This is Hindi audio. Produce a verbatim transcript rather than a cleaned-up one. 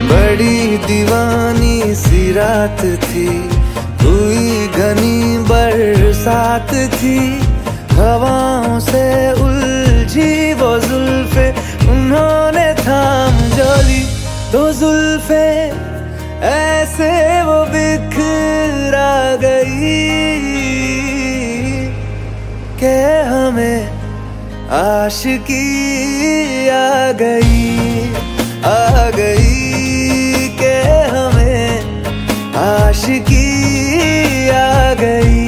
बड़ी दीवानी सी रात थी, हुई घनी बरसात थी। हवाओं से उलझी वो जुल्फे, उन्होंने थाम जो ली दो जुल्फे, ऐसे वो बिखरा गई के हमें आशिकी आ गई, आ गई के हमें आशिकी आ गई।